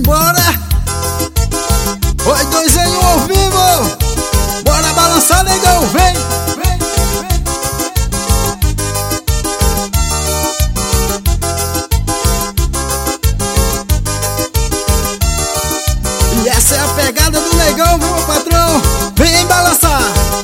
Simbora! Oi, 2 em 1 ao vivo! Bora balançar, negão, vem! E essa é a pegada do negão, viu, meu patrão? Vem balançar!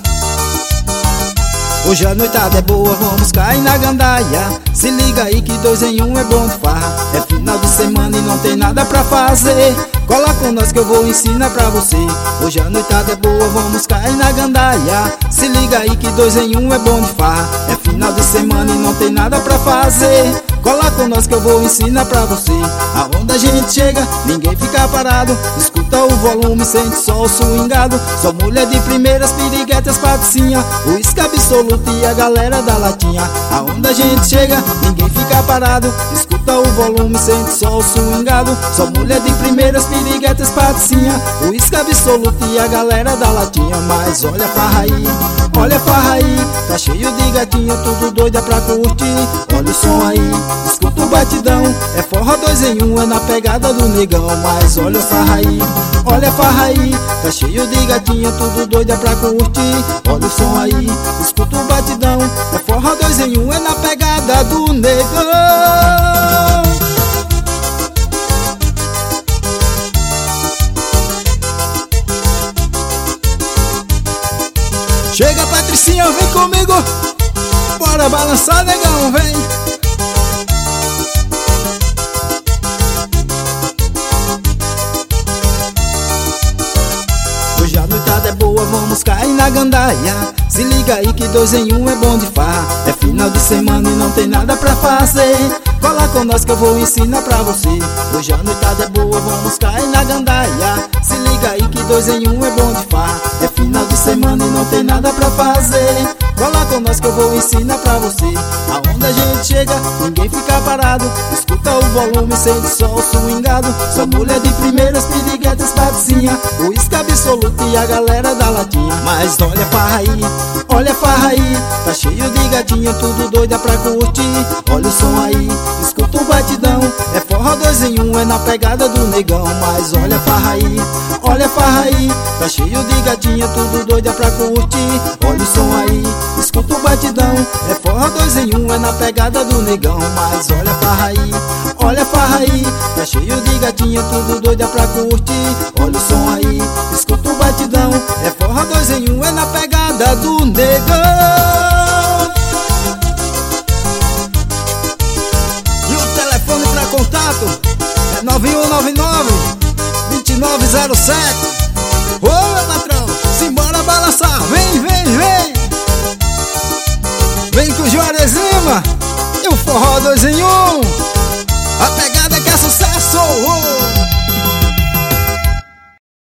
Hoje a noitada é boa, vamos cair na gandaia. Se liga aí que 2 em 1 é bom de farra. É final de semana e não tem nada pra fazer. Cola com nós que eu vou ensinar pra você. Hoje a noitada é boa, vamos cair na gandaia. Se liga aí que 2 em 1 é bom de farra. É final de semana e não tem nada pra fazer. Cola com nós que eu vou ensinar pra você. Aonde a gente chega, ninguém fica parado. Escuta o volume, sente só o swingado. Só mulher de primeiras, piriguetas, patricinha, uísque absoluto e a galera da latinha. Aonde a gente chega, ninguém fica parado. Escuta o volume, sente só o swingado. Só mulher de primeiras, piriguetas, patricinha, uísque absoluto e a galera da latinha. Mas olha a farra aí, olha a farra aí. Tá cheio de gatinha, tudo doida pra curtir. Olha o som aí, escuta o batidão. É forró 2 em 1, é na pegada do negão. Mas olha a farra aí, olha a farra aí. Tá cheio de gatinha, tudo doida pra curtir. Olha o som aí, escuta o batidão. É forró 2 em 1, é na pegada do negão. Chega, Patricinha, vem comigo. Bora balançar, negão, vem. Hoje a noitada é boa, vamos cair na gandaia. Se liga aí que 2 em 1 é bom de farra. É final de semana e não tem nada pra fazer. Cola com nós que eu vou ensinar pra você. Hoje a noitada é boa, vamos cair na gandaia. Se liga aí que 2 em 1 é bom de farra. É final de semana e não tem nada pra fazer. Cola com nós que eu vou ensinar pra você. Aonde a gente chega, ninguém fica parado. Escuta o volume, sente só o swingado. Só mulher de primeiras, piriguetas, patricinha, uísque absoluto e a galera da latinha. Mas olha a farra aí, olha a farra aí. Tá cheio de gatinha, tudo doida pra curtir. Olha o som aí, escuta o batidão. É forró 2 em 1, é na pegada do negão. Mas olha a farra aí, olha a farra aí. Tá cheio de gatinha, tudo doida pra curtir. Olha o som aí, escuta o batidão. É forró 2 em 1, é na pegada do negão. Mas olha a farra aí, olha a farra aí. Tá cheio de gatinha, tudo doida pra curtir. Olha o som aí, escuta o batidão. É forró 2 em 1, é na pegada do negão. E o telefone pra contato é 9199-2907. Ô, meu patrão, simbora balançar, vem, vem, vem. Vem com o Juarez Lima e o forró 2 em 1.